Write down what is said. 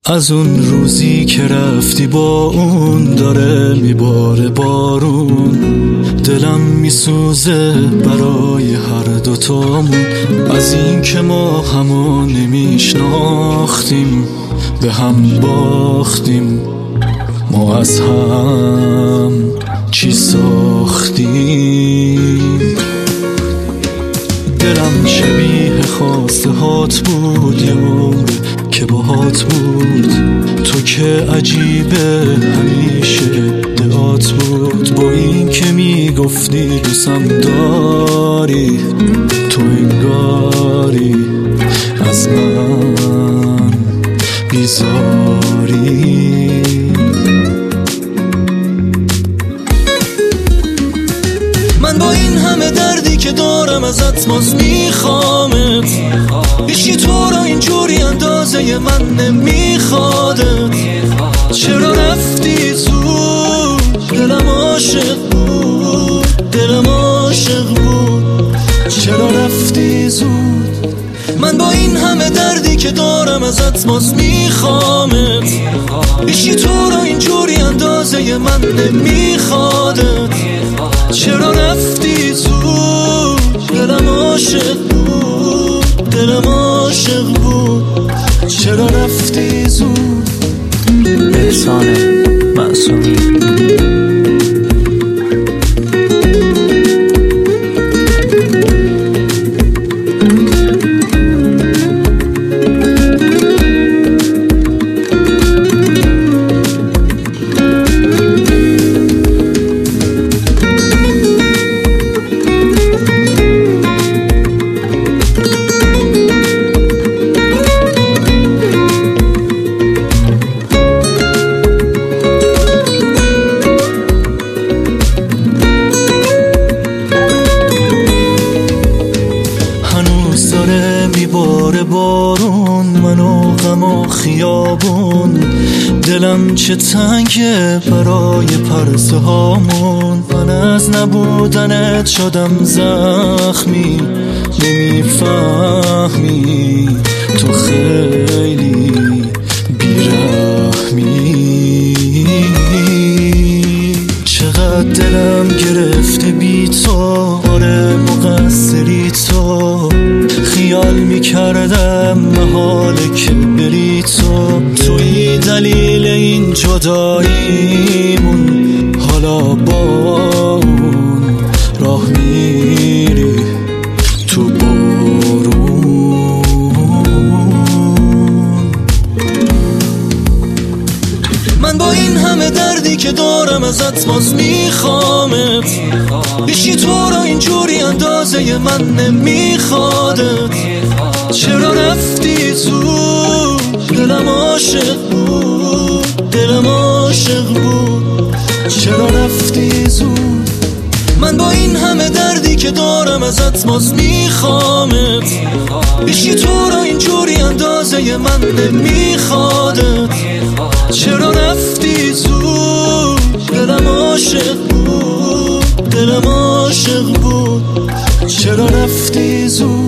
از اون روزی که رفتی با اون داره میباره بارون، دلم میسوزه برای هر دوتامون. از این که ما همو نمیشناختیم به هم باختیم، ما از هم چی ساختیم. دلم شبیه خواسته هات بود، یه عمر که باهات بود. تو که عجیبه همیشه ادعات بود، با این که میگفتی دوستم داری، تو انگاری از من بیزاری. من با این همه دردی که دارم ازت باز میخوامت، هیچی تو را اینجوری اندازه من نمیخوادت. چرا رفتی زود؟ دلم عاشق بود، دلم عاشق بود. چرا رفتی زود؟ من با این همه دردی که دارم ازت باز میخوامت، هیچی تو را اینجوری اندازه من نمیخوادت. چرا رفتی زود؟ دلم عاشق بود، دلم عاشق بود. چرا رفتی زود؟ احسان معصومی. داره میباره بارون، منو غم و خیابون. دلم چه تنگه برای پرسه هامون. من از نبودنت شدم زخمی، نمیفهمی تو خیلی بیرحمی. چقدر دلم گرفته بی تو، آره مقصری تو. خیال میکردم محاله که بری تو، توی دلیل این جداییمون. حالا با اون راه میری تو بارون. من با این همه دردی که دارم ازت باز میخوامت، هیچی تو را اینجوری اندازه من نمیخوادت. چرا رفتی زود؟ دلم عاشق بود، دلم عاشق بود. چرا رفتی زود؟ من با این همه دردی که دارم ازت باز میخوامت، هیچی تو را اینجوری اندازه من نمیخوادت. چرا رفتی زود؟ دلم عاشق بود، دلم عاشق بود. چرا رفتی زود؟